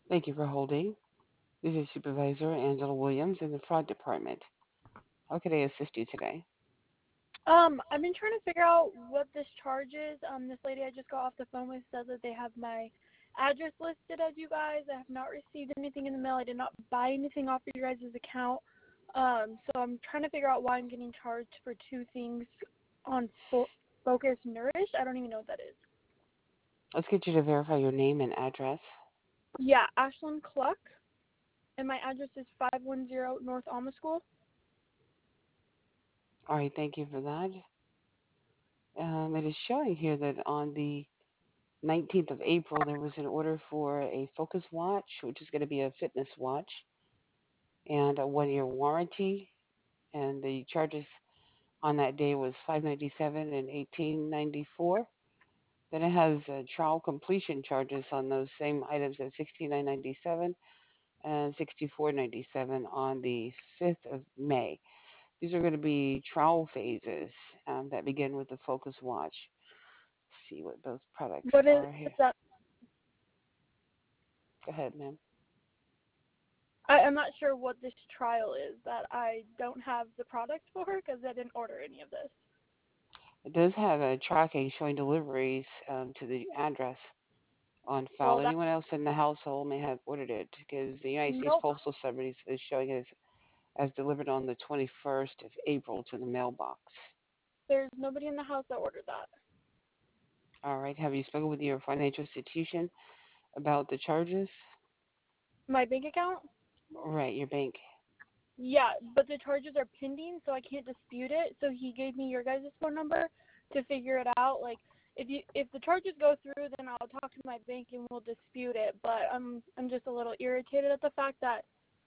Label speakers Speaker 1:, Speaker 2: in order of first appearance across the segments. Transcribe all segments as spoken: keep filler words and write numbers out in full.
Speaker 1: Thank you for holding. This is Supervisor Angela Williams in the Fraud Department. How can I assist you today?
Speaker 2: Um, I've been trying to figure out what this charge is. Um, this lady I just got off the phone with said that they have my address listed as you guys. I have not received anything in the mail. I did not buy anything off your guys' account. Um, so I'm trying to figure out why I'm getting charged for two things on Fo- Focus Nourish. I don't even know what that is.
Speaker 1: Let's get you to verify your name and address.
Speaker 2: Yeah, Ashlyn Cluck, and my address is five one zero North Alma School.
Speaker 1: All right, thank you for that. Um, it is showing here that on the nineteenth of April, there was an order for a Focus Watch, which is going to be a fitness watch, and a one-year warranty. And the charges on that day was five ninety-seven and eighteen ninety-four. Then it has uh, trial completion charges on those same items at sixty-nine ninety-seven and sixty-four ninety-seven on the fifth of May. These are going to be trial phases um, that begin with the Focus Watch. Let's see what those products
Speaker 2: What is,
Speaker 1: are here.
Speaker 2: is that?
Speaker 1: Go ahead, ma'am.
Speaker 2: I, I'm not sure what this trial is that I don't have the product for because I didn't order any of this.
Speaker 1: It does have a tracking showing deliveries um, to the address on file.
Speaker 2: Well, that
Speaker 1: Anyone else in the household may have ordered it because the United States
Speaker 2: nope.
Speaker 1: Postal Service is showing it as, as delivered on the twenty-first of April to the mailbox.
Speaker 2: There's nobody in the house that ordered that.
Speaker 1: All right. Have you spoken with your financial institution about the charges?
Speaker 2: My bank account?
Speaker 1: Right, your bank.
Speaker 2: Yeah, but the charges are pending, so I can't dispute it. So he gave me your guys' phone number to figure it out. Like, if you if the charges go through, then I'll talk to my bank and we'll dispute it. But I'm I'm just a little irritated at the fact that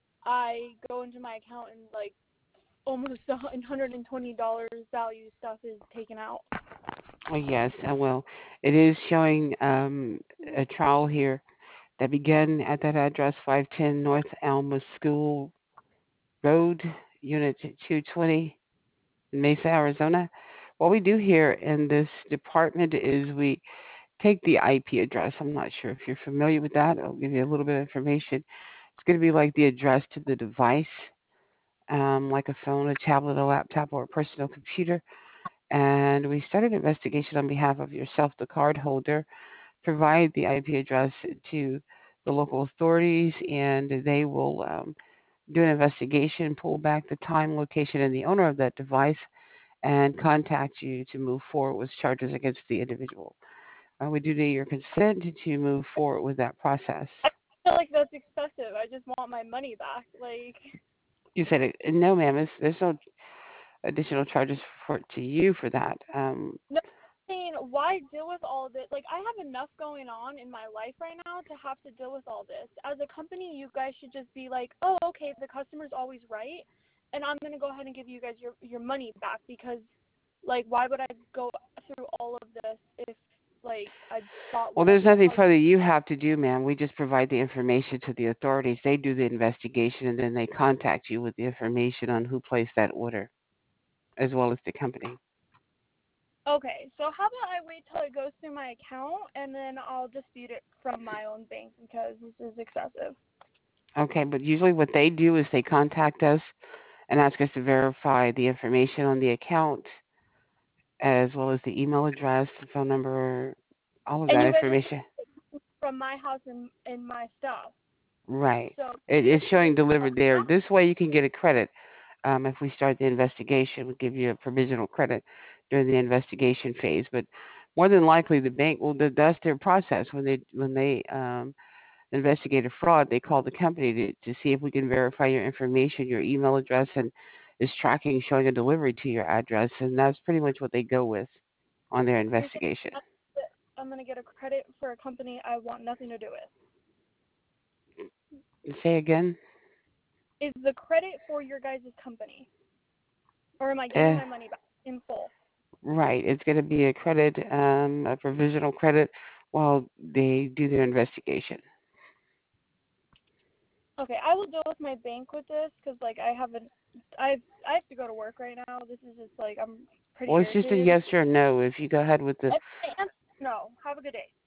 Speaker 2: I go into my account and like almost one hundred twenty dollars value stuff is taken out.
Speaker 1: Oh, yes, uh, well, it is showing um, a trial here that began at that address, five ten North Alma School Road, Unit two twenty, Mesa, Arizona. What we do here in this department is we take the I P address. I'm not sure if you're familiar with that. I'll give you a little bit of information. It's going to be like the address to the device, um, like a phone, a tablet, a laptop, or a personal computer. And we start an investigation on behalf of yourself, the card holder, provide the I P address to the local authorities, and they will um, do an investigation, pull back the time, location, and the owner of that device, and contact you to move forward with charges against the individual. Uh, we do need your consent to move forward with that process.
Speaker 2: I feel like that's excessive. I just want my money back. Like,
Speaker 1: You said, it, no, ma'am, it's, there's no additional charges for to you for that. Um,
Speaker 2: no, I mean, why deal with all this? Like, I have enough going on in my life right now to have to deal with all this. As a company, you guys should just be like, oh, okay, the customer's always right, and I'm gonna go ahead and give you guys your your money back because, like, why would I go through all of this if like I thought
Speaker 1: well,
Speaker 2: what I
Speaker 1: there's nothing
Speaker 2: was?
Speaker 1: further you have to do, ma'am. We just provide the information to the authorities. They do the investigation, and then they contact you with the information on who placed that order, as well as the company.
Speaker 2: Okay, so how about I wait till it goes through my account and then I'll dispute it from my own bank because this is excessive.
Speaker 1: Okay, but usually what they do is they contact us and ask us to verify the information on the account, as well as the email address, the phone number, all of
Speaker 2: And
Speaker 1: that
Speaker 2: you guys are
Speaker 1: information.
Speaker 2: from my house and, and my stuff.
Speaker 1: Right.
Speaker 2: So
Speaker 1: It,
Speaker 2: this
Speaker 1: it's showing
Speaker 2: is
Speaker 1: delivered there. This way you can get a credit. Um, if we start the investigation, we'll give you a provisional credit during the investigation phase. But more than likely, the bank will that's their process when they when they um, investigate a fraud. They call the company to to see if we can verify your information, your email address, and is tracking showing a delivery to your address, and that's pretty much what they go with on their
Speaker 2: so you're saying
Speaker 1: investigation.
Speaker 2: that I'm gonna get a credit for a company I want nothing to do with.
Speaker 1: Say again.
Speaker 2: Is the credit for your guys' company, or am I getting
Speaker 1: Eh,
Speaker 2: my money back in full?
Speaker 1: right. It's going to be a credit, um, a provisional credit, while they do their investigation.
Speaker 2: Okay, I will deal with my bank with this because like I haven't, I I have to go to work right now. This is just like I'm pretty
Speaker 1: Well, it's just a
Speaker 2: irritated.
Speaker 1: yes or no. If you go ahead with the
Speaker 2: Okay, and no. Have a good day.